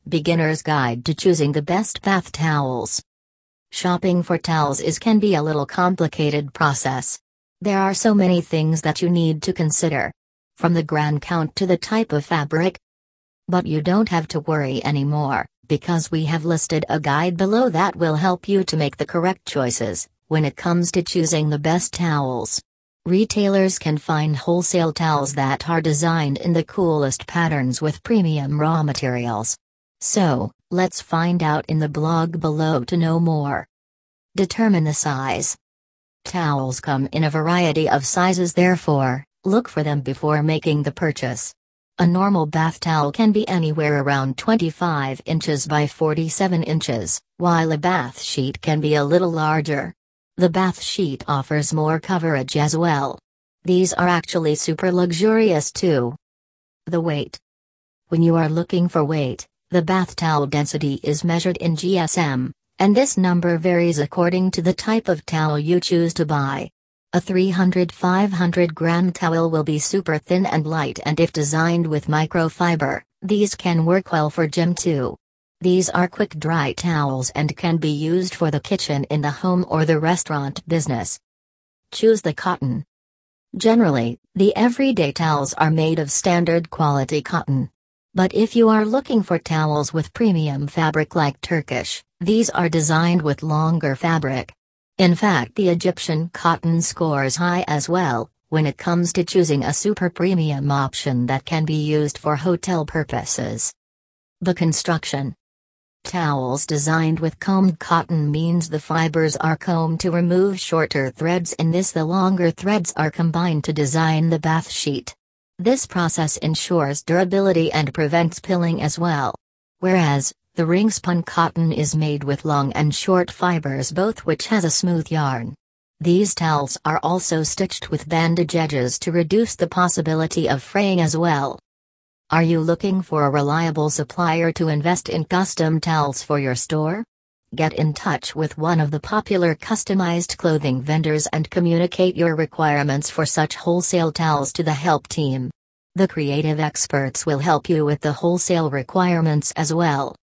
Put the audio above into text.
Beginner's Guide to Choosing the Best Bath Towels. Shopping for towels can be a little complicated process. There are so many things that you need to consider. From the gram count to the type of fabric. But you don't have to worry anymore, because we have listed a guide below that will help you to make the correct choices when it comes to choosing the best towels. Retailers can find wholesale towels that are designed in the coolest patterns with premium raw materials. So, let's find out in the blog below to know more. Determine the size. Towels come in a variety of sizes, therefore, look for them before making the purchase. A normal bath towel can be anywhere around 25 inches by 47 inches, while a bath sheet can be a little larger. The bath sheet offers more coverage as well. These are actually super luxurious too. The weight. When you are looking for weight, the bath towel density is measured in GSM, and this number varies according to the type of towel you choose to buy. A 300-500 gram towel will be super thin and light, and if designed with microfiber, these can work well for gym too. These are quick dry towels and can be used for the kitchen in the home or the restaurant business. Choose the cotton. Generally, the everyday towels are made of standard quality cotton. But if you are looking for towels with premium fabric like Turkish, these are designed with longer fabric. In fact, the Egyptian cotton scores high as well, when it comes to choosing a super premium option that can be used for hotel purposes. The construction. Towels designed with combed cotton means the fibers are combed to remove shorter threads. In this, the longer threads are combined to design the bath sheet. This process ensures durability and prevents pilling as well. Whereas, the ring-spun cotton is made with long and short fibers, both which has a smooth yarn. These towels are also stitched with bandage edges to reduce the possibility of fraying as well. Are you looking for a reliable supplier to invest in custom towels for your store? Get in touch with one of the popular customized clothing vendors and communicate your requirements for such wholesale towels to the help team. The creative experts will help you with the wholesale requirements as well.